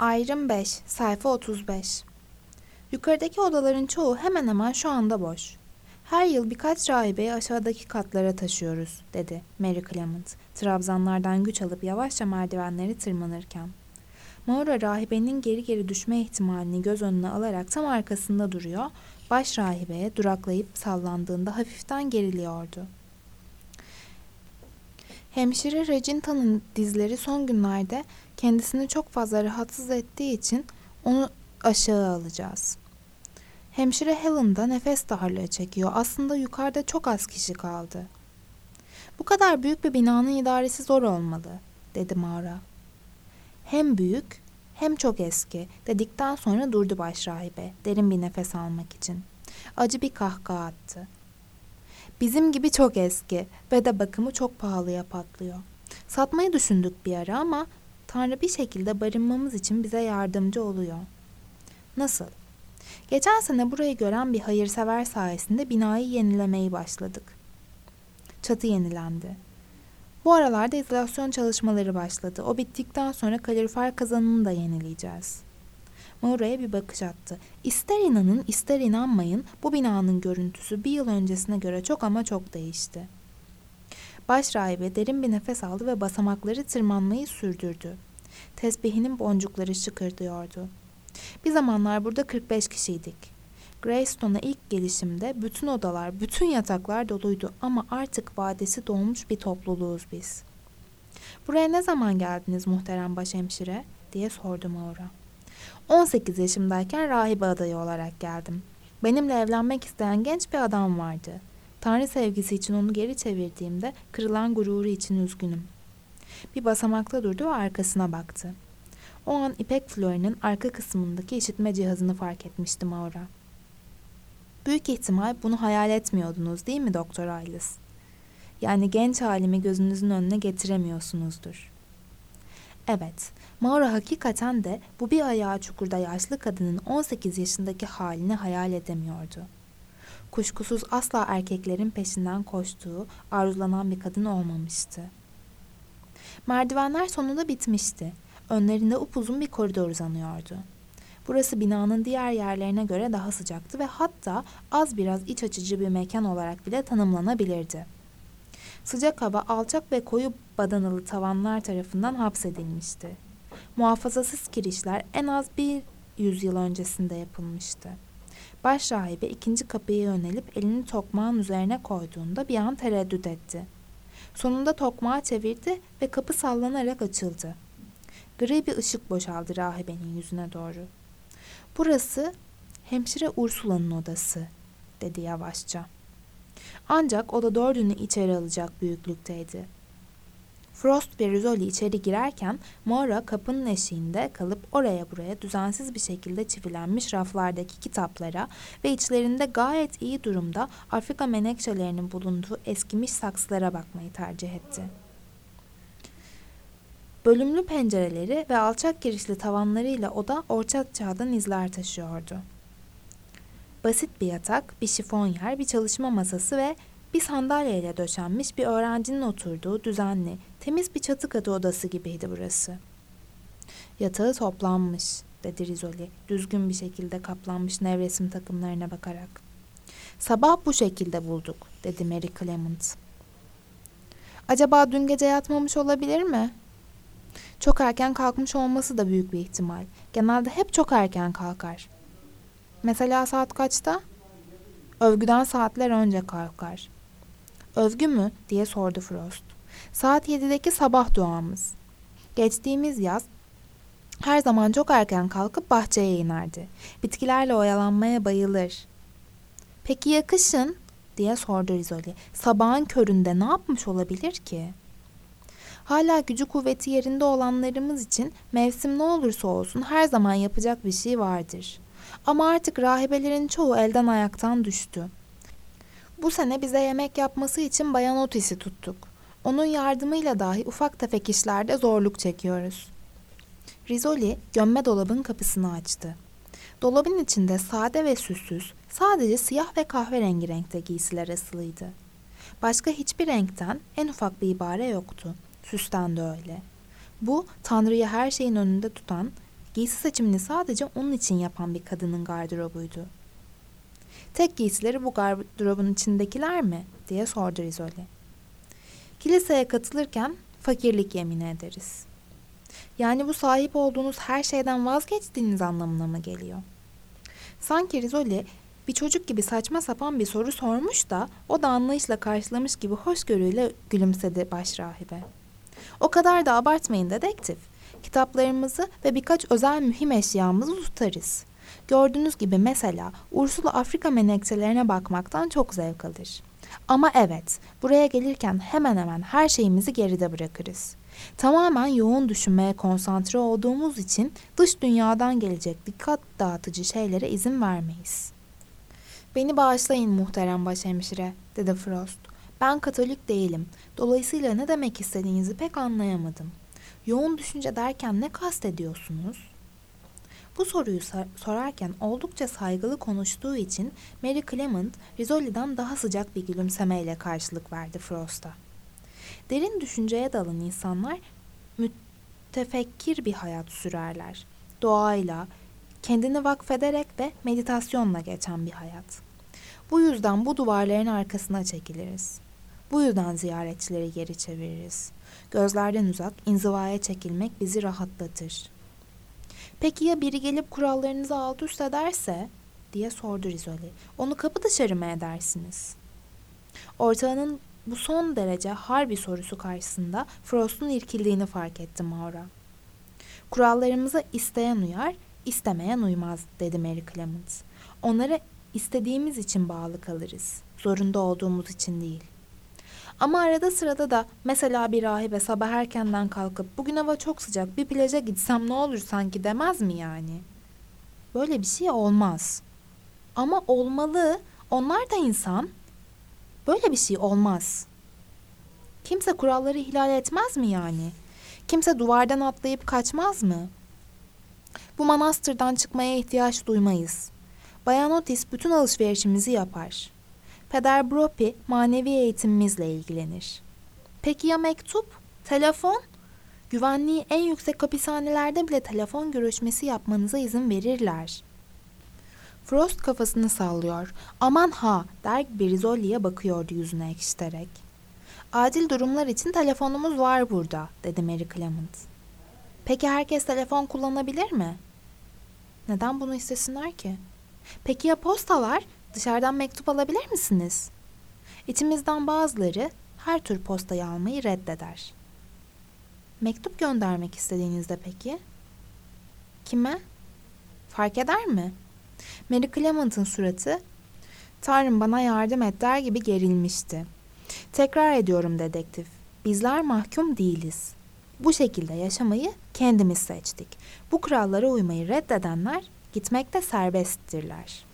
Ayrım 5, sayfa 35. Yukarıdaki odaların çoğu hemen hemen şu anda boş. Her yıl birkaç rahibeyi aşağıdaki katlara taşıyoruz, dedi Mary Clement, trabzanlardan güç alıp yavaşça merdivenleri tırmanırken. Maura rahibenin geri geri düşme ihtimalini göz önüne alarak tam arkasında duruyor, baş rahibeye duraklayıp sallandığında hafiften geriliyordu. Hemşire Reginta'nın dizleri son günlerde kendisini çok fazla rahatsız ettiği için onu aşağı alacağız. Hemşire Helen da nefes darlığı çekiyor. Aslında yukarıda çok az kişi kaldı. Bu kadar büyük bir binanın idaresi zor olmalı, dedi Maura. Hem büyük hem çok eski, dedikten sonra durdu başrahibe, derin bir nefes almak için. Acı bir kahkaha attı. Bizim gibi çok eski ve de bakımı çok pahalıya patlıyor. Satmayı düşündük bir ara ama Tanrı bir şekilde barınmamız için bize yardımcı oluyor. Nasıl? Geçen sene burayı gören bir hayırsever sayesinde binayı yenilemeyi başladık. Çatı yenilendi. Bu aralarda izolasyon çalışmaları başladı. O bittikten sonra kalorifer kazanını da yenileyeceğiz. Maura'ya bir bakış attı. İster inanın ister inanmayın bu binanın görüntüsü bir yıl öncesine göre çok ama çok değişti. Başrahibe derin bir nefes aldı ve basamakları tırmanmayı sürdürdü. Tesbihinin boncukları şıkırdıyordu. Bir zamanlar burada 45 kişiydik. Greystone'a ilk gelişimde bütün odalar, bütün yataklar doluydu ama artık vadesi dolmuş bir topluluğuz biz. Buraya ne zaman geldiniz muhterem başhemşire? Diye sordu Maura. 18 yaşımdayken rahibe adayı olarak geldim. Benimle evlenmek isteyen genç bir adam vardı. Tanrı sevgisi için onu geri çevirdiğimde kırılan gururu için üzgünüm. Bir basamakta durdu ve arkasına baktı. O an ipek florunun arka kısmındaki işitme cihazını fark etmişti Maura. Büyük ihtimal bunu hayal etmiyordunuz değil mi Doktor Ailes? Yani genç halimi gözünüzün önüne getiremiyorsunuzdur. Evet, Maura hakikaten de bu bir ayağı çukurda yaşlı kadının 18 yaşındaki halini hayal edemiyordu. Kuşkusuz asla erkeklerin peşinden koştuğu, arzulanan bir kadın olmamıştı. Merdivenler sonunda bitmişti. Önlerinde upuzun bir koridor uzanıyordu. Burası binanın diğer yerlerine göre daha sıcaktı ve hatta az biraz iç açıcı bir mekan olarak bile tanımlanabilirdi. Sıcak hava alçak ve koyu badanalı tavanlar tarafından hapsedilmişti. Muhafazasız kirişler en az bir yüzyıl öncesinde yapılmıştı. Başrahibe ikinci kapıya yönelip elini tokmağın üzerine koyduğunda bir an tereddüt etti. Sonunda tokmağı çevirdi ve kapı sallanarak açıldı. Gri bir ışık boşaldı rahibenin yüzüne doğru. "Burası hemşire Ursula'nın odası," dedi yavaşça. Ancak oda dördünü içeri alacak büyüklükteydi. Frost ve Rizzoli içeri girerken Maura kapının eşiğinde kalıp oraya buraya düzensiz bir şekilde çivilenmiş raflardaki kitaplara ve içlerinde gayet iyi durumda Afrika menekşelerinin bulunduğu eskimiş saksılara bakmayı tercih etti. Bölümlü pencereleri ve alçak girişli tavanlarıyla oda orta çağdan izler taşıyordu. Basit bir yatak, bir şifonyer, bir çalışma masası ve bir sandalyeyle döşenmiş bir öğrencinin oturduğu düzenli, temiz bir çatı katı odası gibiydi burası. "Yatağı toplanmış," dedi Rizzoli, düzgün bir şekilde kaplanmış nevresim takımlarına bakarak. "Sabah bu şekilde bulduk," dedi Mary Clement. "Acaba dün gece yatmamış olabilir mi?" "Çok erken kalkmış olması da büyük bir ihtimal. Genelde hep çok erken kalkar." "Mesela saat kaçta?" "Övgüden saatler önce kalkar." "Övgü mü?" diye sordu Frost. "Saat 7'deki sabah duamız. Geçtiğimiz yaz her zaman çok erken kalkıp bahçeye inerdi. Bitkilerle oyalanmaya bayılır." "Peki ya kışın?" diye sordu Rizzoli. "Sabahın köründe ne yapmış olabilir ki?" "Hala gücü kuvveti yerinde olanlarımız için mevsim ne olursa olsun her zaman yapacak bir şey vardır. Ama artık rahibelerin çoğu elden ayaktan düştü. Bu sene bize yemek yapması için Bayan Otis'i tuttuk. Onun yardımıyla dahi ufak tefek işlerde zorluk çekiyoruz." Rizzoli gömme dolabın kapısını açtı. Dolabın içinde sade ve süssüz, sadece siyah ve kahverengi renkte giysiler asılıydı. Başka hiçbir renkten en ufak bir ibare yoktu. Süsten de öyle. Bu, Tanrı'yı her şeyin önünde tutan, giysi seçimini sadece onun için yapan bir kadının gardırobuydu. Tek giysileri bu gardırobun içindekiler mi? Diye sordu Rizzoli. Kiliseye katılırken fakirlik yemin ederiz. Yani bu sahip olduğunuz her şeyden vazgeçtiğiniz anlamına mı geliyor? Sanki Rizzoli bir çocuk gibi saçma sapan bir soru sormuş da o da anlayışla karşılamış gibi hoşgörüyle gülümsedi başrahibe. O kadar da abartmayın dedektif. Kitaplarımızı ve birkaç özel mühim eşyamızı tutarız. Gördüğünüz gibi mesela Ursula Afrika menekşelerine bakmaktan çok zevk alır. Ama evet, buraya gelirken hemen hemen her şeyimizi geride bırakırız. Tamamen yoğun düşünmeye konsantre olduğumuz için dış dünyadan gelecek dikkat dağıtıcı şeylere izin vermeyiz. Beni bağışlayın muhterem başhemşire, dedi Frost. Ben Katolik değilim. Dolayısıyla ne demek istediğinizi pek anlayamadım. Yoğun düşünce derken ne kastediyorsunuz? Bu soruyu sorarken oldukça saygılı konuştuğu için Mary Clement, Rizzoli'den daha sıcak bir gülümsemeyle karşılık verdi Frost'a. Derin düşünceye dalan insanlar mütefekkir bir hayat sürerler. Doğayla, kendini vakfederek ve meditasyonla geçen bir hayat. Bu yüzden bu duvarların arkasına çekiliriz. Bu yüzden ziyaretçileri geri çeviririz. Gözlerden uzak, inzivaya çekilmek bizi rahatlatır. Peki ya biri gelip kurallarınızı alt üst ederse? Diye sordu Rizzoli. Onu kapı dışarı mı edersiniz? Ortağının bu son derece harbi sorusu karşısında Frost'un irkildiğini fark etti Maura. Kurallarımıza isteyen uyar, istemeyen uymaz, dedi Mary Clement. Onlara istediğimiz için bağlı kalırız, zorunda olduğumuz için değil. Ama arada sırada da mesela bir rahibe sabah erkenden kalkıp bugün hava çok sıcak bir plaja gitsem ne olur sanki demez mi yani? Böyle bir şey olmaz. Ama olmalı. Onlar da insan. Böyle bir şey olmaz. Kimse kuralları ihlal etmez mi yani? Kimse duvardan atlayıp kaçmaz mı? Bu manastırdan çıkmaya ihtiyaç duymayız. Bayan Otis bütün alışverişimizi yapar. Peder Bropi manevi eğitimimizle ilgilenir. Peki ya mektup? Telefon? Güvenliği en yüksek hapishanelerde bile telefon görüşmesi yapmanıza izin verirler. Frost kafasını sallıyor. Aman ha der bir Rizzoli'ye bakıyordu yüzüne ekşiterek. Acil durumlar için telefonumuz var burada, dedi Mary Clement. Peki herkes telefon kullanabilir mi? Neden bunu istesinler ki? Peki ya postalar? Dışarıdan mektup alabilir misiniz? İçimizden bazıları her tür postayı almayı reddeder. Mektup göndermek istediğinizde peki? Kime? Fark eder mi? Mary Clement'ın suratı, Tanrım bana yardım et der gibi gerilmişti. Tekrar ediyorum dedektif, bizler mahkum değiliz. Bu şekilde yaşamayı kendimiz seçtik. Bu kurallara uymayı reddedenler gitmekte serbesttirler.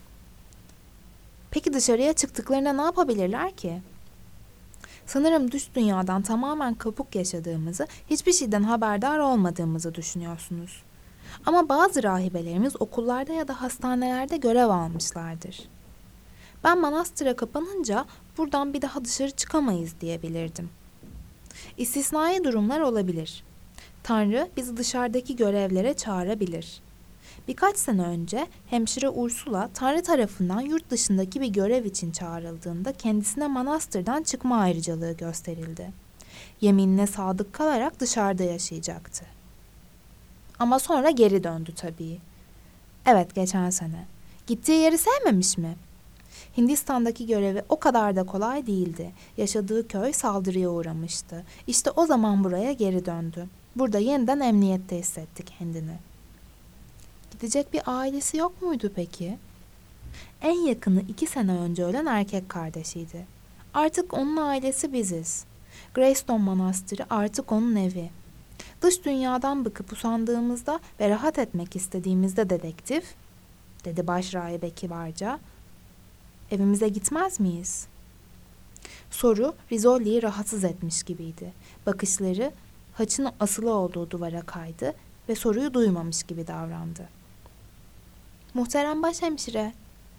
Peki dışarıya çıktıklarında ne yapabilirler ki? Sanırım dış dünyadan tamamen kopuk yaşadığımızı, hiçbir şeyden haberdar olmadığımızı düşünüyorsunuz. Ama bazı rahibelerimiz okullarda ya da hastanelerde görev almışlardır. Ben manastıra kapanınca buradan bir daha dışarı çıkamayız diye bilirdim. İstisnai durumlar olabilir. Tanrı bizi dışarıdaki görevlere çağırabilir. Birkaç sene önce hemşire Ursula Tanrı tarafından yurt dışındaki bir görev için çağrıldığında kendisine manastırdan çıkma ayrıcalığı gösterildi. Yeminine sadık kalarak dışarıda yaşayacaktı. Ama sonra geri döndü tabii. Evet, geçen sene. Gittiği yeri sevmemiş mi? Hindistan'daki görevi o kadar da kolay değildi. Yaşadığı köy saldırıya uğramıştı. İşte o zaman buraya geri döndü. Burada yeniden emniyette hissetti kendini. Gidecek bir ailesi yok muydu peki? En yakını 2 sene önce ölen erkek kardeşiydi. Artık onun ailesi biziz. Greystone Manastırı artık onun evi. Dış dünyadan bıkıp usandığımızda ve rahat etmek istediğimizde dedektif, dedi başrahibe kibarca, evimize gitmez miyiz? Soru Rizzoli'yi rahatsız etmiş gibiydi. Bakışları haçın asılı olduğu duvara kaydı ve soruyu duymamış gibi davrandı. Muhterem başhemşire,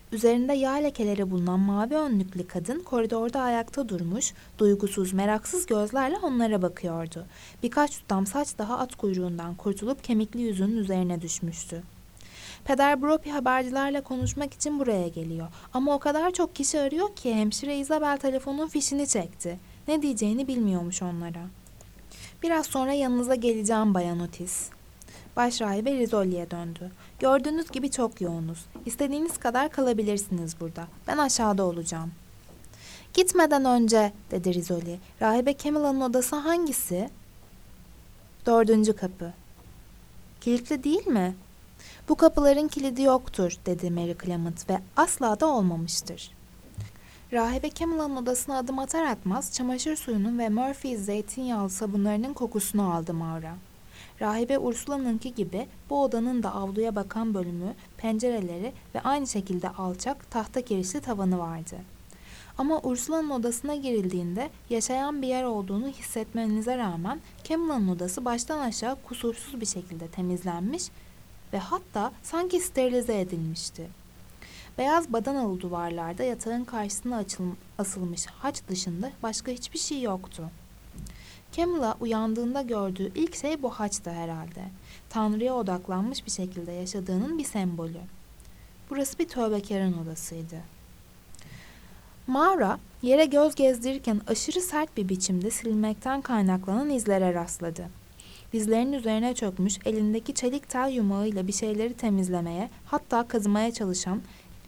Üzerinde yağ lekeleri bulunan mavi önlüklü kadın koridorda ayakta durmuş, duygusuz, meraksız gözlerle onlara bakıyordu. Birkaç tutam saç daha at kuyruğundan kurtulup kemikli yüzünün üzerine düşmüştü. Peder Bropi habercilerle konuşmak için buraya geliyor. Ama o kadar çok kişi arıyor ki hemşire Isabel telefonun fişini çekti. Ne diyeceğini bilmiyormuş onlara. Biraz sonra yanınıza geleceğim Bayan Otis. Başrahibe Rizzoli'ye döndü. Gördüğünüz gibi çok yoğunuz. İstediğiniz kadar kalabilirsiniz burada. Ben aşağıda olacağım. Gitmeden önce, dedi Rizzoli. Rahibe Camilla'nın odası hangisi? 4. kapı. Kilitli değil mi? Bu kapıların kilidi yoktur, dedi Mary Clement ve asla da olmamıştır. Rahibe Camilla'nın odasına adım atar atmaz çamaşır suyunun ve Murphy's zeytinyağlı sabunlarının kokusunu aldı Maura. Rahibe Ursula'nınki gibi bu odanın da avluya bakan bölümü, pencereleri ve aynı şekilde alçak tahta kirişli tavanı vardı. Ama Ursula'nın odasına girildiğinde yaşayan bir yer olduğunu hissetmenize rağmen Camilla'nın odası baştan aşağı kusursuz bir şekilde temizlenmiş ve hatta sanki sterilize edilmişti. Beyaz badanalı duvarlarda yatağın karşısına asılmış haç dışında başka hiçbir şey yoktu. Camilla uyandığında gördüğü ilk şey bu haçtı herhalde. Tanrı'ya odaklanmış bir şekilde yaşadığının bir sembolü. Burası bir tövbekarın odasıydı. Maura yere göz gezdirirken aşırı sert bir biçimde silinmekten kaynaklanan izlere rastladı. Dizlerinin üzerine çökmüş, elindeki çelik tel yumağıyla bir şeyleri temizlemeye, hatta kazımaya çalışan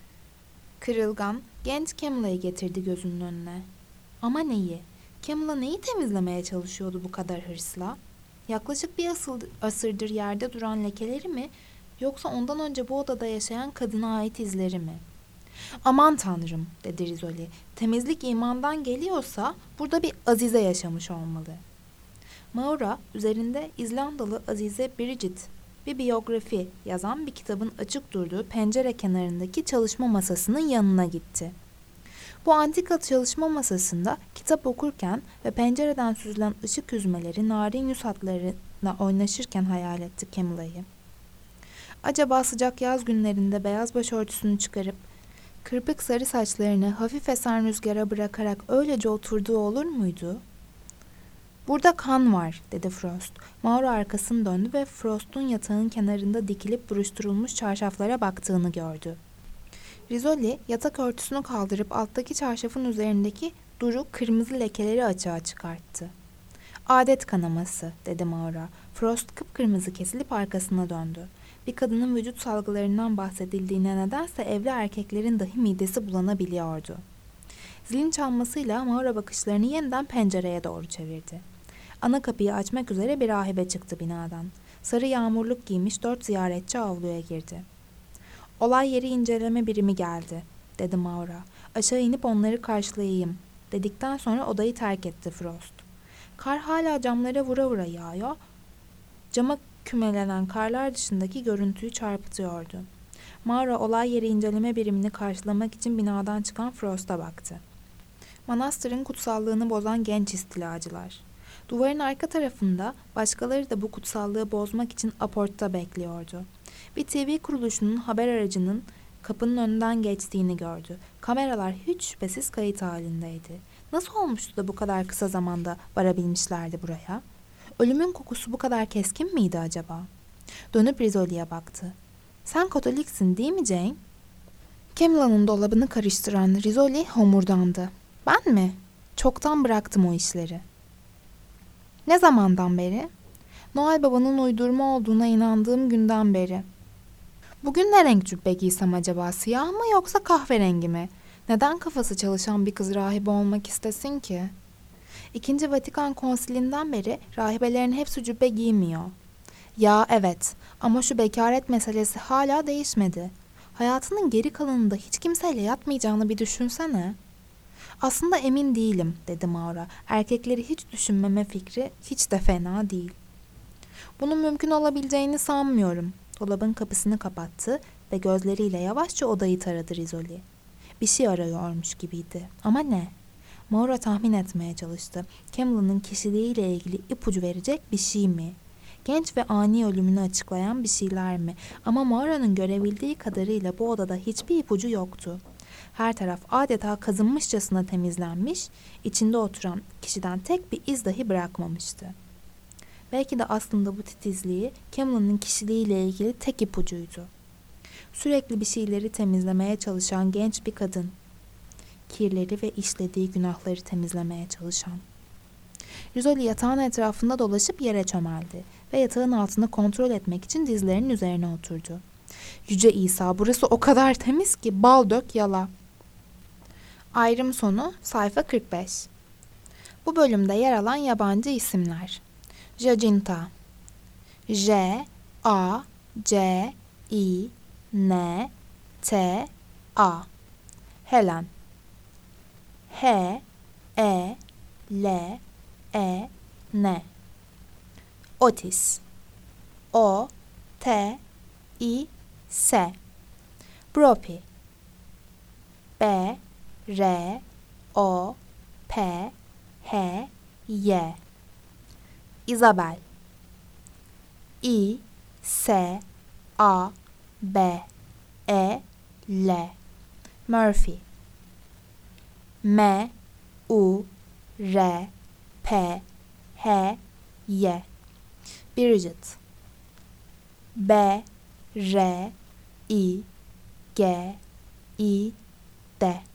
kırılgan, genç Camilla'yı getirdi gözünün önüne. Ama neyi? Camilla neyi temizlemeye çalışıyordu bu kadar hırsla? Yaklaşık bir asırdır yerde duran lekeleri mi, yoksa ondan önce bu odada yaşayan kadına ait izleri mi? Aman tanrım, dedi Rizzoli. Temizlik imandan geliyorsa burada bir azize yaşamış olmalı. Maura üzerinde İzlandalı Azize Bridget bir biyografi yazan bir kitabın açık durduğu pencere kenarındaki çalışma masasının yanına gitti. Bu antika çalışma masasında kitap okurken ve pencereden süzülen ışık hüzmeleri narin yüz hatlarına oynaşırken hayal etti Camilla'yı. Acaba sıcak yaz günlerinde beyaz başörtüsünü çıkarıp kırpık sarı saçlarını hafif esen rüzgara bırakarak öylece oturduğu olur muydu? Burada kan var, dedi Frost. Maura arkasını döndü ve Frost'un yatağın kenarında dikilip buruşturulmuş çarşaflara baktığını gördü. Rizzoli yatak örtüsünü kaldırıp alttaki çarşafın üzerindeki duru kırmızı lekeleri açığa çıkarttı. Adet kanaması, dedi Maura. Frost kıpkırmızı kesilip arkasına döndü. Bir kadının vücut salgılarından bahsedildiğine nedense evli erkeklerin dahi midesi bulanabiliyordu. Zilin çalmasıyla Maura bakışlarını yeniden pencereye doğru çevirdi. Ana kapıyı açmak üzere bir rahibe çıktı binadan. Sarı yağmurluk giymiş 4 ziyaretçi avluya girdi. Olay yeri inceleme birimi geldi, dedi Maura. Aşağı inip onları karşılayayım, dedikten sonra odayı terk etti Frost. Kar hala camlara vura vura yağıyor, cama kümelenen karlar dışındaki görüntüyü çarpıtıyordu. Maura olay yeri inceleme birimini karşılamak için binadan çıkan Frost'a baktı. Manastırın kutsallığını bozan genç istilacılar. Duvarın arka tarafında başkaları da bu kutsallığı bozmak için aportta bekliyordu. Bir TV kuruluşunun haber aracının kapının önünden geçtiğini gördü. Kameralar hiç şüphesiz kayıt halindeydi. Nasıl olmuştu da bu kadar kısa zamanda varabilmişlerdi buraya? Ölümün kokusu bu kadar keskin miydi acaba? Dönüp Rizzoli'ye baktı. Sen Katoliksin değil mi Jane? Camilla'nın dolabını karıştıran Rizzoli homurdandı. Ben mi? Çoktan bıraktım o işleri. Ne zamandan beri? Noel Baba'nın uydurma olduğuna inandığım günden beri. Bugün ne renk cübbe giysem acaba? Siyah mı yoksa kahverengi mi? Neden kafası çalışan bir kız rahibe olmak istesin ki? 2. Vatikan Konsilinden beri rahibelerin hepsi cübbe giymiyor. Ya evet, ama şu bekaret meselesi hala değişmedi. Hayatının geri kalanında hiç kimseyle yatmayacağını bir düşünsene. Aslında emin değilim, dedi Maura. Erkekleri hiç düşünmeme fikri hiç de fena değil. Bunun mümkün olabileceğini sanmıyorum. Dolabın kapısını kapattı ve gözleriyle yavaşça odayı taradı Rizzoli. Bir şey arıyormuş gibiydi. Ama ne? Maura tahmin etmeye çalıştı. Camilla'nın kişiliğiyle ilgili ipucu verecek bir şey mi? Genç ve ani ölümünü açıklayan bir şeyler mi? Ama Maura'nın görebildiği kadarıyla bu odada hiçbir ipucu yoktu. Her taraf adeta kazınmışçasına temizlenmiş, içinde oturan kişiden tek bir iz dahi bırakmamıştı. Belki de aslında bu titizliği Cameron'ın kişiliğiyle ilgili tek ipucuydu. Sürekli bir şeyleri temizlemeye çalışan genç bir kadın. Kirleri ve işlediği günahları temizlemeye çalışan. Rizzoli yatağın etrafında dolaşıp yere çömeldi ve yatağın altını kontrol etmek için dizlerinin üzerine oturdu. Yüce İsa, burası o kadar temiz ki bal dök yala. Ayrım sonu sayfa 45. Bu bölümde yer alan yabancı isimler. Jacinta, Jacinta. Helen, Helene. Otis, Otis. Broppy, Broppy. Isabel, Isabel. Murphy, Murphy. Bridget, Bridget.